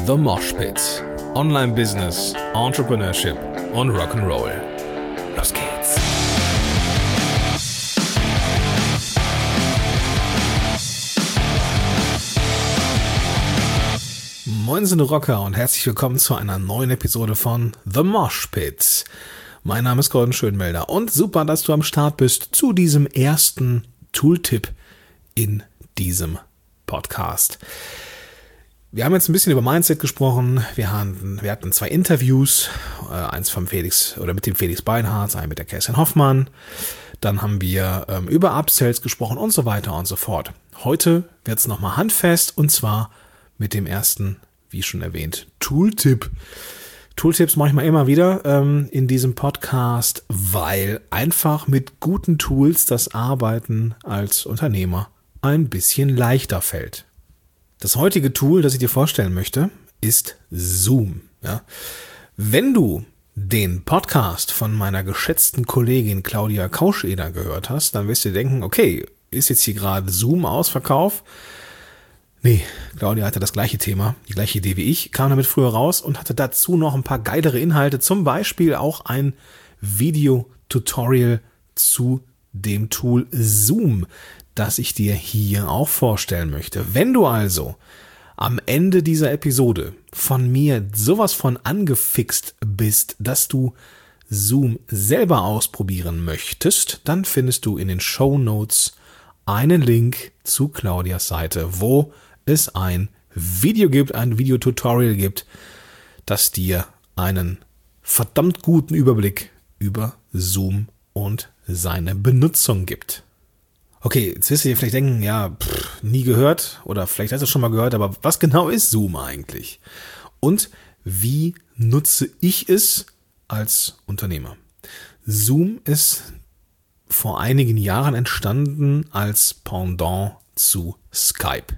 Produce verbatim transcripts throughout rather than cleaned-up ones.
The Mosh Pit. Online Business, Entrepreneurship und Rock'n'Roll. Los geht's. Moin sind Rocker und herzlich willkommen zu einer neuen Episode von The Mosh Pit. Mein Name ist Gordon Schönmelder und super, dass du am Start bist zu diesem ersten Tooltip in diesem Podcast. Wir haben jetzt ein bisschen über Mindset gesprochen. Wir hatten, wir hatten zwei Interviews, äh, eins vom Felix oder mit dem Felix Beinhardt, ein mit der Kerstin Hoffmann. Dann haben wir ähm, über Upsells gesprochen und so weiter und so fort. Heute wird es nochmal handfest und zwar mit dem ersten, wie schon erwähnt, Tooltip. Tooltips mache ich mal immer wieder ähm, in diesem Podcast, weil einfach mit guten Tools das Arbeiten als Unternehmer ein bisschen leichter fällt. Das heutige Tool, das ich dir vorstellen möchte, ist Zoom. Ja? Wenn du den Podcast von meiner geschätzten Kollegin Claudia Kauscheder gehört hast, dann wirst du dir denken, okay, ist jetzt hier gerade Zoom Ausverkauf? Nee, Claudia hatte das gleiche Thema, die gleiche Idee wie ich, kam damit früher raus und hatte dazu noch ein paar geilere Inhalte, zum Beispiel auch ein Video-Tutorial zu dem Tool Zoom, das ich dir hier auch vorstellen möchte. Wenn du also am Ende dieser Episode von mir sowas von angefixt bist, dass du Zoom selber ausprobieren möchtest, dann findest du in den Shownotes einen Link zu Claudias Seite, wo es ein Video gibt, ein Videotutorial gibt, das dir einen verdammt guten Überblick über Zoom und seine Benutzung gibt. Okay, jetzt wirst du dir vielleicht denken, ja, pff, nie gehört oder vielleicht hast du es schon mal gehört, aber was genau ist Zoom eigentlich? Und wie nutze ich es als Unternehmer? Zoom ist vor einigen Jahren entstanden als Pendant zu Skype.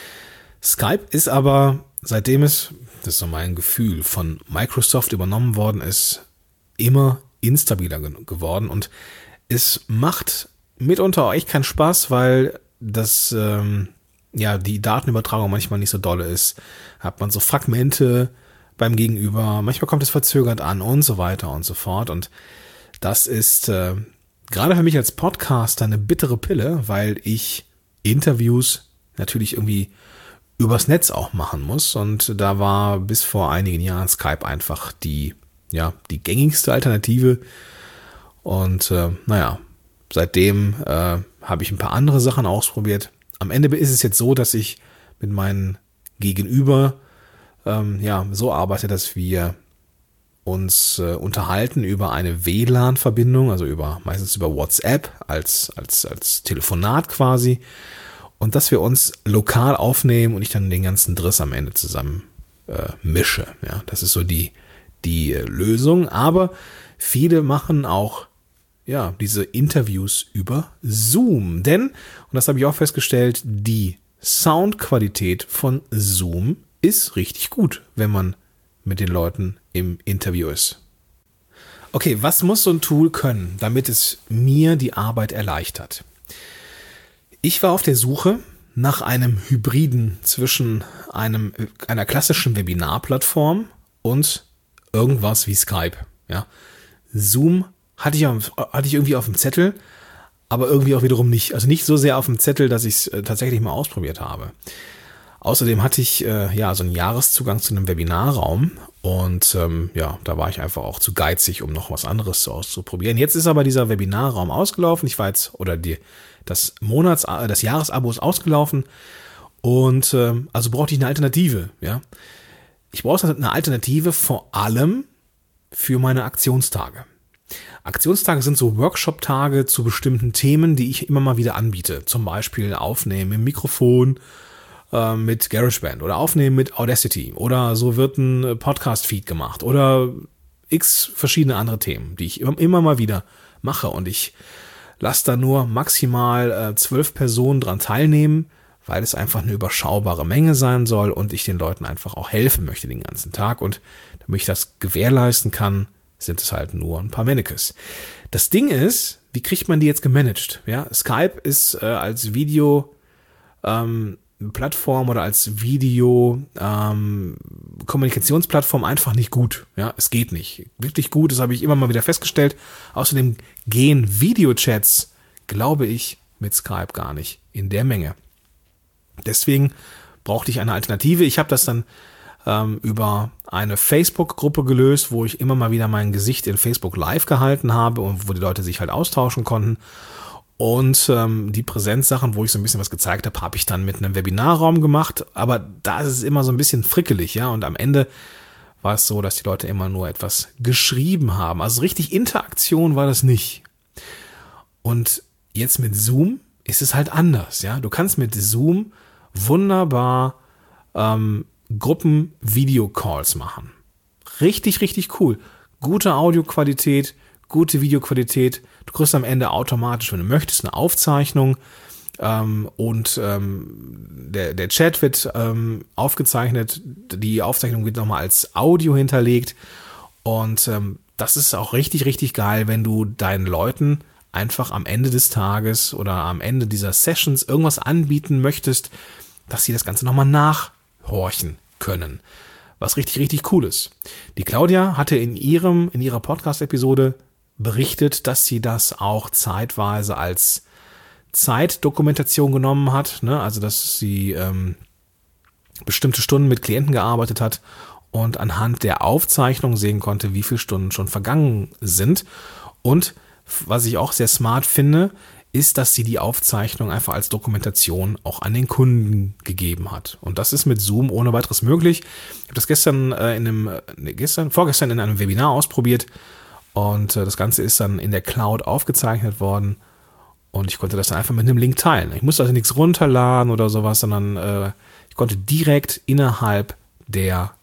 Skype ist aber, seitdem es, das ist so mein Gefühl, von Microsoft übernommen worden ist, immer instabiler geworden und es macht mitunter auch echt keinen Spaß, weil das, ähm, ja, die Datenübertragung manchmal nicht so dolle ist. Hat man so Fragmente beim Gegenüber, manchmal kommt es verzögert an und so weiter und so fort. Und das ist äh, gerade für mich als Podcaster eine bittere Pille, weil ich Interviews natürlich irgendwie übers Netz auch machen muss. Und da war bis vor einigen Jahren Skype einfach die, ja, die gängigste Alternative. Und äh, naja, Seitdem äh, habe ich ein paar andere Sachen ausprobiert. Am Ende ist es jetzt so, dass ich mit meinem Gegenüber ähm, ja so arbeite, dass wir uns äh, unterhalten über eine W L A N-Verbindung, also über meistens über WhatsApp als als als Telefonat quasi, und dass wir uns lokal aufnehmen und ich dann den ganzen Driss am Ende zusammen äh, mische. Ja, das ist so die die äh, Lösung. Aber viele machen auch ja, diese Interviews über Zoom. Denn, und das habe ich auch festgestellt, die Soundqualität von Zoom ist richtig gut, wenn man mit den Leuten im Interview ist. Okay, was muss so ein Tool können, damit es mir die Arbeit erleichtert? Ich war auf der Suche nach einem Hybriden zwischen einem, einer klassischen Webinarplattform und irgendwas wie Skype. Ja, Zoom Hatte ich, hatte ich irgendwie auf dem Zettel, aber irgendwie auch wiederum nicht. Also nicht so sehr auf dem Zettel, dass ich es äh, tatsächlich mal ausprobiert habe. Außerdem hatte ich äh, ja so einen Jahreszugang zu einem Webinarraum und ähm, ja, da war ich einfach auch zu geizig, um noch was anderes auszuprobieren. Jetzt ist aber dieser Webinarraum ausgelaufen. Ich war jetzt, oder die, das Monats, äh, das Jahresabo ist ausgelaufen und äh, also brauchte ich eine Alternative. Ja, ich brauchte eine Alternative vor allem für meine Aktionstage. Aktionstage sind so Workshop-Tage zu bestimmten Themen, die ich immer mal wieder anbiete. Zum Beispiel aufnehmen im Mikrofon äh, mit GarageBand oder aufnehmen mit Audacity oder so wird ein Podcast-Feed gemacht oder x verschiedene andere Themen, die ich immer, immer mal wieder mache. Und ich lasse da nur maximal äh, zwölf Personen dran teilnehmen, weil es einfach eine überschaubare Menge sein soll und ich den Leuten einfach auch helfen möchte den ganzen Tag. Und damit ich das gewährleisten kann, sind es halt nur ein paar Mannekes. Das Ding ist, wie kriegt man die jetzt gemanagt? Ja, Skype ist äh, als Video ähm, Plattform oder als Video ähm, Kommunikationsplattform einfach nicht gut. Ja, es geht nicht. Wirklich gut, das habe ich immer mal wieder festgestellt. Außerdem gehen Videochats, glaube ich, mit Skype gar nicht in der Menge. Deswegen brauchte ich eine Alternative. Ich habe das dann ähm, über eine Facebook-Gruppe gelöst, wo ich immer mal wieder mein Gesicht in Facebook Live gehalten habe und wo die Leute sich halt austauschen konnten. Und ähm, die Präsenzsachen, wo ich so ein bisschen was gezeigt habe, habe ich dann mit einem Webinarraum gemacht. Aber da ist es immer so ein bisschen frickelig, ja. Und am Ende war es so, dass die Leute immer nur etwas geschrieben haben. Also richtig Interaktion war das nicht. Und jetzt mit Zoom ist es halt anders, ja. Du kannst mit Zoom wunderbar ähm, Gruppen-Video-Calls machen. Richtig, richtig cool. Gute Audioqualität, gute Videoqualität. Du kriegst am Ende automatisch, wenn du möchtest, eine Aufzeichnung ähm, und ähm, der, der Chat wird ähm, aufgezeichnet. Die Aufzeichnung wird nochmal als Audio hinterlegt und ähm, das ist auch richtig, richtig geil, wenn du deinen Leuten einfach am Ende des Tages oder am Ende dieser Sessions irgendwas anbieten möchtest, dass sie das Ganze nochmal nachhorchen können. Was richtig, richtig cool ist. Die Claudia hatte in ihrem, in ihrer Podcast-Episode berichtet, dass sie das auch zeitweise als Zeitdokumentation genommen hat, ne? Also dass sie ähm, bestimmte Stunden mit Klienten gearbeitet hat und anhand der Aufzeichnung sehen konnte, wie viele Stunden schon vergangen sind. Und was ich auch sehr smart finde, ist, dass sie die Aufzeichnung einfach als Dokumentation auch an den Kunden gegeben hat. Und das ist mit Zoom ohne weiteres möglich. Ich habe das gestern äh, in einem, nee, gestern, vorgestern in einem Webinar ausprobiert. Und äh, das Ganze ist dann in der Cloud aufgezeichnet worden und ich konnte das dann einfach mit einem Link teilen. Ich musste also nichts runterladen oder sowas, sondern äh, ich konnte direkt innerhalb der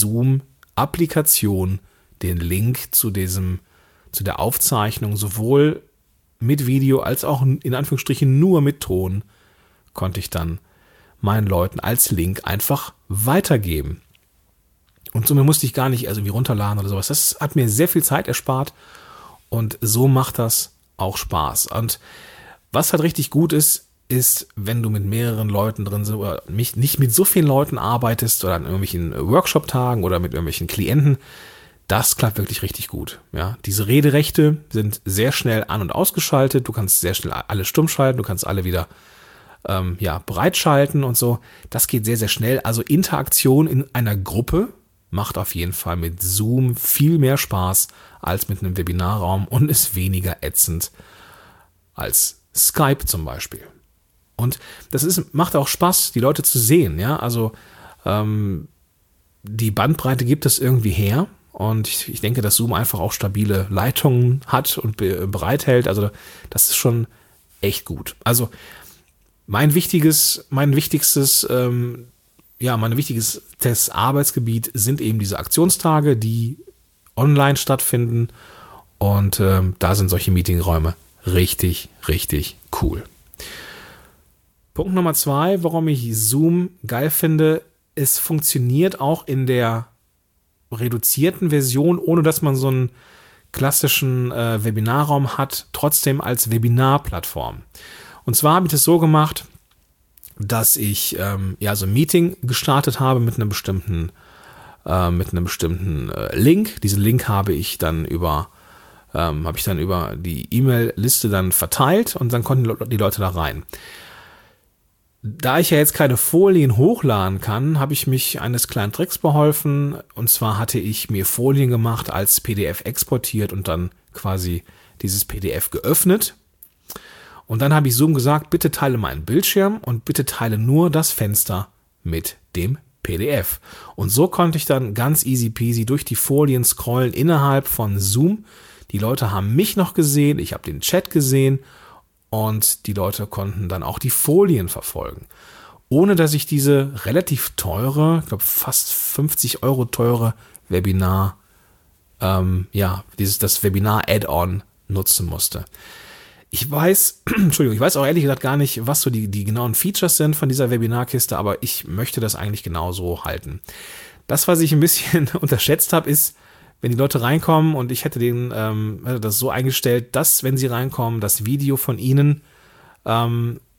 Zoom-Applikation den Link zu diesem, zu der Aufzeichnung sowohl mit Video als auch in Anführungsstrichen nur mit Ton konnte ich dann meinen Leuten als Link einfach weitergeben. Und somit musste ich gar nicht also wie runterladen oder sowas. Das hat mir sehr viel Zeit erspart und so macht das auch Spaß. Und was halt richtig gut ist, ist, wenn du mit mehreren Leuten drin sind oder nicht mit so vielen Leuten arbeitest oder an irgendwelchen Workshop-Tagen oder mit irgendwelchen Klienten, das klappt wirklich richtig gut. Ja, diese Rederechte sind sehr schnell an- und ausgeschaltet. Du kannst sehr schnell alle stumm schalten, du kannst alle wieder ähm, ja, bereitschalten und so. Das geht sehr, sehr schnell. Also Interaktion in einer Gruppe macht auf jeden Fall mit Zoom viel mehr Spaß als mit einem Webinarraum und ist weniger ätzend als Skype zum Beispiel. Und das ist, macht auch Spaß, die Leute zu sehen. Ja, also ähm, die Bandbreite gibt es irgendwie her und ich, ich denke, dass Zoom einfach auch stabile Leitungen hat und be- bereithält. Also das ist schon echt gut. Also mein wichtiges, mein wichtigstes ähm, Ja, mein wichtiges Arbeitsgebiet sind eben diese Aktionstage, die online stattfinden. Und ähm, da sind solche Meetingräume richtig, richtig cool. Punkt Nummer zwei, warum ich Zoom geil finde, es funktioniert auch in der reduzierten Version, ohne dass man so einen klassischen äh, Webinarraum hat, trotzdem als Webinarplattform. Und zwar habe ich das so gemacht, dass ich ähm, ja so ein Meeting gestartet habe mit einem bestimmten äh, mit einem bestimmten äh, Link. Diesen Link habe ich dann über ähm, habe ich dann über die E-Mail-Liste dann verteilt und dann konnten die Leute da rein. Da ich ja jetzt keine Folien hochladen kann, habe ich mich eines kleinen Tricks beholfen. Und zwar hatte ich mir Folien gemacht, als P D F exportiert und dann quasi dieses P D F geöffnet. Und dann habe ich Zoom gesagt, bitte teile meinen Bildschirm und bitte teile nur das Fenster mit dem P D F. Und so konnte ich dann ganz easy peasy durch die Folien scrollen innerhalb von Zoom. Die Leute haben mich noch gesehen, ich habe den Chat gesehen und die Leute konnten dann auch die Folien verfolgen. Ohne dass ich diese relativ teure, ich glaube fast fünfzig Euro teure Webinar, ähm, ja, dieses das Webinar-Add-on nutzen musste. Ich weiß, Entschuldigung, ich weiß auch ehrlich gesagt gar nicht, was so die, die genauen Features sind von dieser Webinarkiste, aber ich möchte das eigentlich genauso halten. Das, was ich ein bisschen unterschätzt habe, ist, wenn die Leute reinkommen und ich hätte den, ähm, hätte das so eingestellt, dass, wenn sie reinkommen, das Video von ihnen ähm,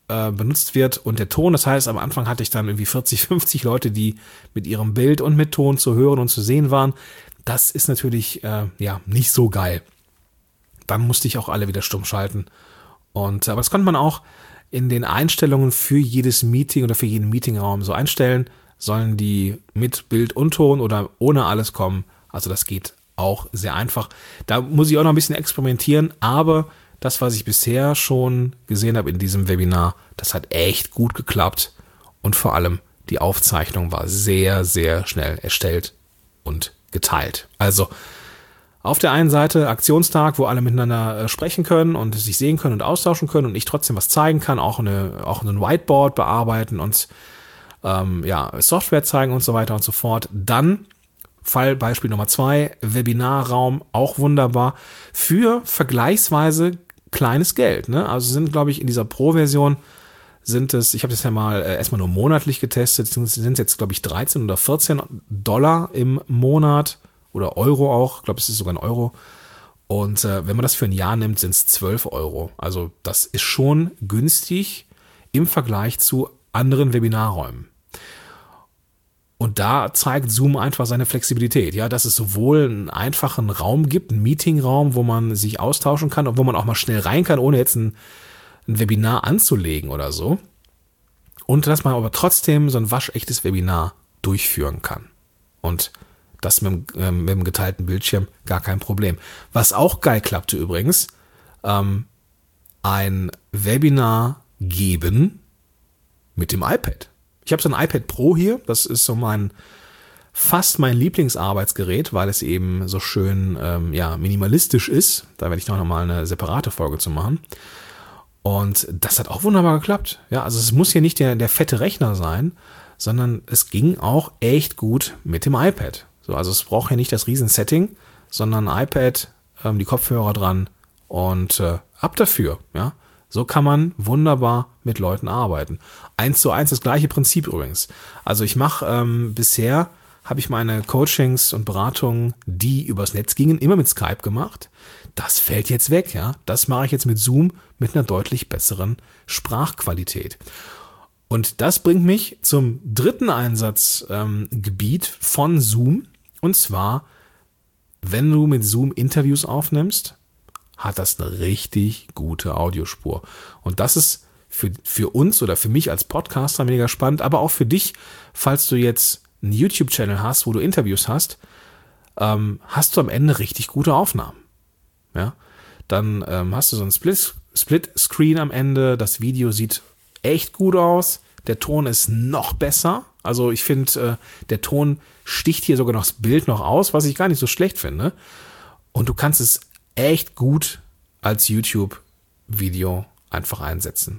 äh, benutzt wird und der Ton. Das heißt, am Anfang hatte ich dann irgendwie vierzig, fünfzig Leute, die mit ihrem Bild und mit Ton zu hören und zu sehen waren. Das ist natürlich äh, ja nicht so geil. Dann musste ich auch alle wieder stumm schalten. Und aber das konnte man auch in den Einstellungen für jedes Meeting oder für jeden Meetingraum so einstellen. Sollen die mit Bild und Ton oder ohne alles kommen? Also das geht auch sehr einfach. Da muss ich auch noch ein bisschen experimentieren, aber das, was ich bisher schon gesehen habe in diesem Webinar, das hat echt gut geklappt und vor allem die Aufzeichnung war sehr, sehr schnell erstellt und geteilt. Also auf der einen Seite Aktionstag, wo alle miteinander sprechen können und sich sehen können und austauschen können und ich trotzdem was zeigen kann, auch eine, auch ein Whiteboard bearbeiten und ähm, ja, Software zeigen und so weiter und so fort. Dann Fallbeispiel Nummer zwei, Webinarraum, auch wunderbar, für vergleichsweise kleines Geld. Ne? Also sind, glaube ich, in dieser Pro-Version sind es, ich habe das ja mal äh, erstmal nur monatlich getestet, sind es jetzt, glaube ich, dreizehn oder vierzehn Dollar im Monat oder Euro auch, ich glaube, es ist sogar ein Euro. Und äh, wenn man das für ein Jahr nimmt, sind es zwölf Euro. Also das ist schon günstig im Vergleich zu anderen Webinarräumen. Und da zeigt Zoom einfach seine Flexibilität, ja, dass es sowohl einen einfachen Raum gibt, einen Meetingraum, wo man sich austauschen kann und wo man auch mal schnell rein kann, ohne jetzt ein, ein Webinar anzulegen oder so. Und dass man aber trotzdem so ein waschechtes Webinar durchführen kann. Und das mit dem, äh, mit dem geteilten Bildschirm gar kein Problem. Was auch geil klappte übrigens, ähm, ein Webinar geben mit dem iPad. Ich habe so ein iPad Pro hier, das ist so mein, fast mein Lieblingsarbeitsgerät, weil es eben so schön ähm, ja, minimalistisch ist. Da werde ich noch mal eine separate Folge zu machen. Und das hat auch wunderbar geklappt. Ja, also es muss hier nicht der, der fette Rechner sein, sondern es ging auch echt gut mit dem iPad. So, also es braucht hier nicht das Riesen-Setting, sondern ein iPad, ähm, die Kopfhörer dran und äh, ab dafür, ja. So kann man wunderbar mit Leuten arbeiten. Eins zu eins das gleiche Prinzip übrigens. Also ich mache ähm, bisher, habe ich meine Coachings und Beratungen, die übers Netz gingen, immer mit Skype gemacht. Das fällt jetzt weg, ja. Das mache ich jetzt mit Zoom mit einer deutlich besseren Sprachqualität. Und das bringt mich zum dritten Einsatzgebiet ähm, von Zoom. Und zwar, wenn du mit Zoom Interviews aufnimmst, hat das eine richtig gute Audiospur. Und das ist für, für uns oder für mich als Podcaster mega spannend, aber auch für dich, falls du jetzt einen YouTube-Channel hast, wo du Interviews hast, ähm, hast du am Ende richtig gute Aufnahmen. Ja? Dann ähm, hast du so ein Split, Split-Screen am Ende, das Video sieht echt gut aus, der Ton ist noch besser, also ich finde, äh, der Ton sticht hier sogar noch das Bild noch aus, was ich gar nicht so schlecht finde. Und du kannst es echt gut als YouTube-Video einfach einsetzen.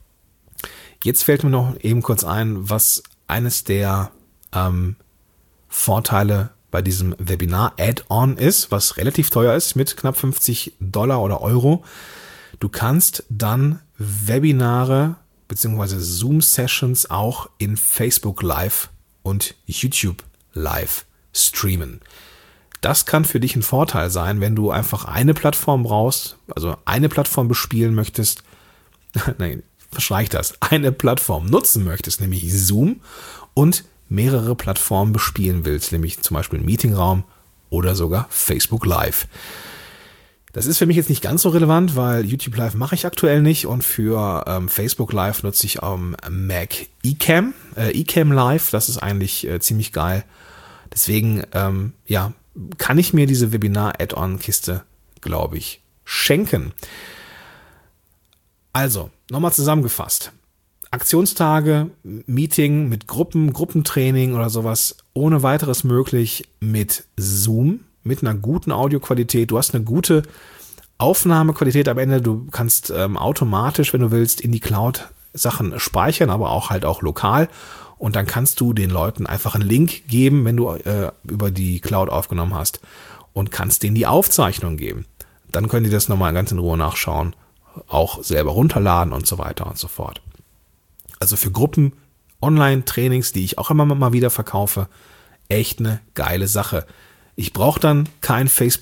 Jetzt fällt mir noch eben kurz ein, was eines der ähm, Vorteile bei diesem Webinar-Add-on ist, was relativ teuer ist mit knapp fünfzig Dollar oder Euro. Du kannst dann Webinare bzw. Zoom-Sessions auch in Facebook Live und YouTube Live streamen. Das kann für dich ein Vorteil sein, wenn du einfach eine Plattform brauchst, also eine Plattform bespielen möchtest, nein, verschreich das, eine Plattform nutzen möchtest, nämlich Zoom, und mehrere Plattformen bespielen willst, nämlich zum Beispiel einen Meetingraum oder sogar Facebook Live. Das ist für mich jetzt nicht ganz so relevant, weil YouTube Live mache ich aktuell nicht und für ähm, Facebook Live nutze ich am ähm, Mac eCam, äh, eCam Live, das ist eigentlich äh, ziemlich geil. Deswegen, ähm, ja, kann ich mir diese Webinar-Add-on-Kiste, glaube ich, schenken. Also, nochmal zusammengefasst. Aktionstage, Meeting mit Gruppen, Gruppentraining oder sowas ohne weiteres möglich mit Zoom, mit einer guten Audioqualität. Du hast eine gute Aufnahmequalität am Ende. Du kannst ähm, automatisch, wenn du willst, in die Cloud Sachen speichern, aber auch halt auch lokal. Und dann kannst du den Leuten einfach einen Link geben, wenn du äh, über die Cloud aufgenommen hast, und kannst denen die Aufzeichnung geben. Dann können die das nochmal ganz in Ruhe nachschauen, auch selber runterladen und so weiter und so fort. Also für Gruppen, Online-Trainings, die ich auch immer mal wieder verkaufe, echt eine geile Sache. Ich brauche dann kein Facebook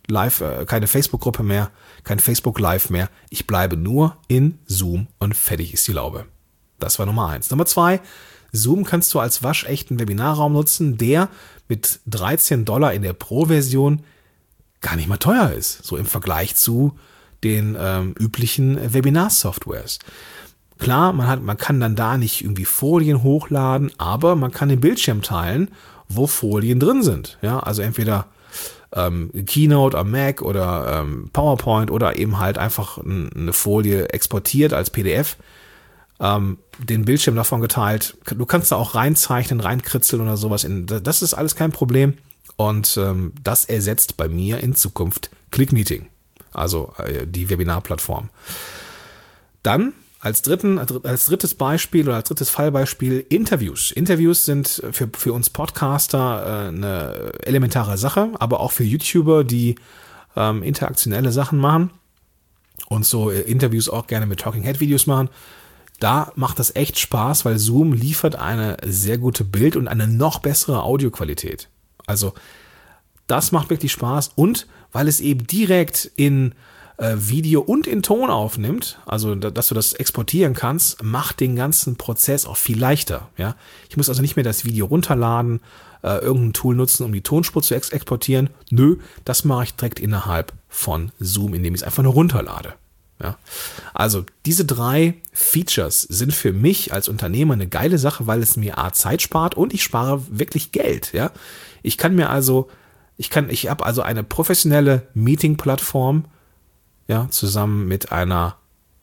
Live, äh, keine Facebook-Gruppe mehr, kein Facebook-Live mehr. Ich bleibe nur in Zoom und fertig ist die Laube. Das war Nummer eins. Nummer zwei, Zoom kannst du als waschechten Webinarraum nutzen, der mit dreizehn Dollar in der Pro-Version gar nicht mal teuer ist, so im Vergleich zu den ähm, üblichen Webinar-Softwares. Klar, man hat, man kann dann da nicht irgendwie Folien hochladen, aber man kann den Bildschirm teilen, wo Folien drin sind. Ja, also entweder ähm, Keynote am Mac oder ähm, PowerPoint oder eben halt einfach n- eine Folie exportiert als P D F, ähm, den Bildschirm davon geteilt. Du kannst da auch reinzeichnen, reinkritzeln oder sowas. In, das ist alles kein Problem und ähm, das ersetzt bei mir in Zukunft ClickMeeting, also äh, die Webinarplattform. Dann Als, dritten, als drittes Beispiel oder als drittes Fallbeispiel Interviews. Interviews sind für, für uns Podcaster äh, eine elementare Sache, aber auch für YouTuber, die ähm, interaktionelle Sachen machen und so äh, Interviews auch gerne mit Talking Head Videos machen. Da macht das echt Spaß, weil Zoom liefert eine sehr gute Bild- und eine noch bessere Audioqualität. Also das macht wirklich Spaß und weil es eben direkt in Video und in Ton aufnimmt, also dass du das exportieren kannst, macht den ganzen Prozess auch viel leichter. Ja, ich muss also nicht mehr das Video runterladen, äh, irgendein Tool nutzen, um die Tonspur zu ex- exportieren. Nö, das mache ich direkt innerhalb von Zoom, indem ich es einfach nur runterlade. Ja, also diese drei Features sind für mich als Unternehmer eine geile Sache, weil es mir A, Zeit spart und ich spare wirklich Geld. Ja, ich kann mir also, ich kann, ich habe also eine professionelle Meeting-Plattform, ja, zusammen mit einer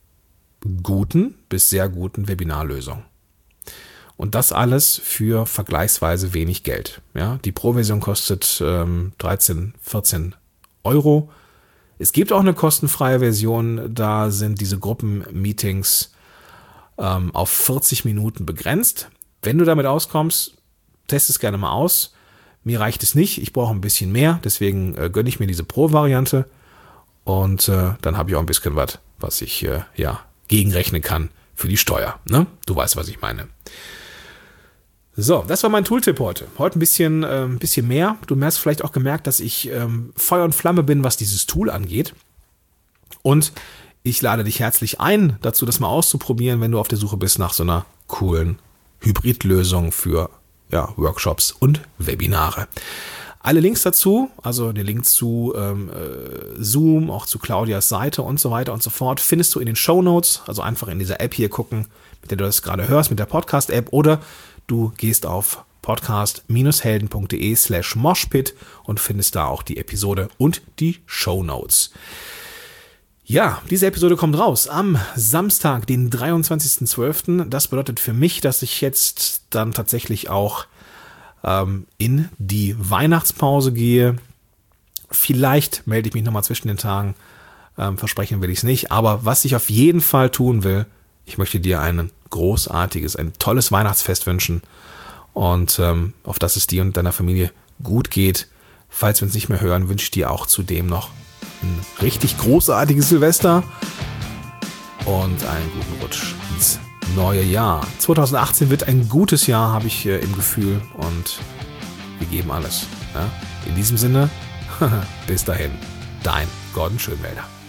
guten bis sehr guten Webinarlösung. Und das alles für vergleichsweise wenig Geld. Ja, die Pro-Version kostet ähm, dreizehn, vierzehn Euro. Es gibt auch eine kostenfreie Version, da sind diese Gruppenmeetings ähm, auf vierzig Minuten begrenzt. Wenn du damit auskommst, test es gerne mal aus. Mir reicht es nicht, ich brauche ein bisschen mehr, deswegen äh, gönne ich mir diese Pro-Variante. Und äh, dann habe ich auch ein bisschen was, was ich äh, ja gegenrechnen kann für die Steuer. Ne? Du weißt, was ich meine. So, das war mein Tooltip heute. Heute ein bisschen, äh, ein bisschen mehr. Du hast vielleicht auch gemerkt, dass ich ähm, Feuer und Flamme bin, was dieses Tool angeht. Und ich lade dich herzlich ein, dazu das mal auszuprobieren, wenn du auf der Suche bist nach so einer coolen Hybridlösung für ja, Workshops und Webinare. Alle Links dazu, also den Link zu ähm, äh, Zoom, auch zu Claudias Seite und so weiter und so fort, findest du in den Shownotes, also einfach in dieser App hier gucken, mit der du das gerade hörst, mit der Podcast-App, oder du gehst auf podcast-helden.de slash moshpit und findest da auch die Episode und die Shownotes. Ja, diese Episode kommt raus am Samstag, den dreiundzwanzigsten zwölften Das bedeutet für mich, dass ich jetzt dann tatsächlich auch in die Weihnachtspause gehe. Vielleicht melde ich mich nochmal zwischen den Tagen. Ähm, versprechen will ich es nicht. Aber was ich auf jeden Fall tun will, ich möchte dir ein großartiges, ein tolles Weihnachtsfest wünschen. Und ähm, auf dass es dir und deiner Familie gut geht. Falls wir uns nicht mehr hören, wünsche ich dir auch zudem noch ein richtig großartiges Silvester und einen guten Rutsch ins neue Jahr. zwanzig achtzehn wird ein gutes Jahr, habe ich äh, im Gefühl, und wir geben alles. Ja? In diesem Sinne, bis dahin, dein Gordon Schönwälder.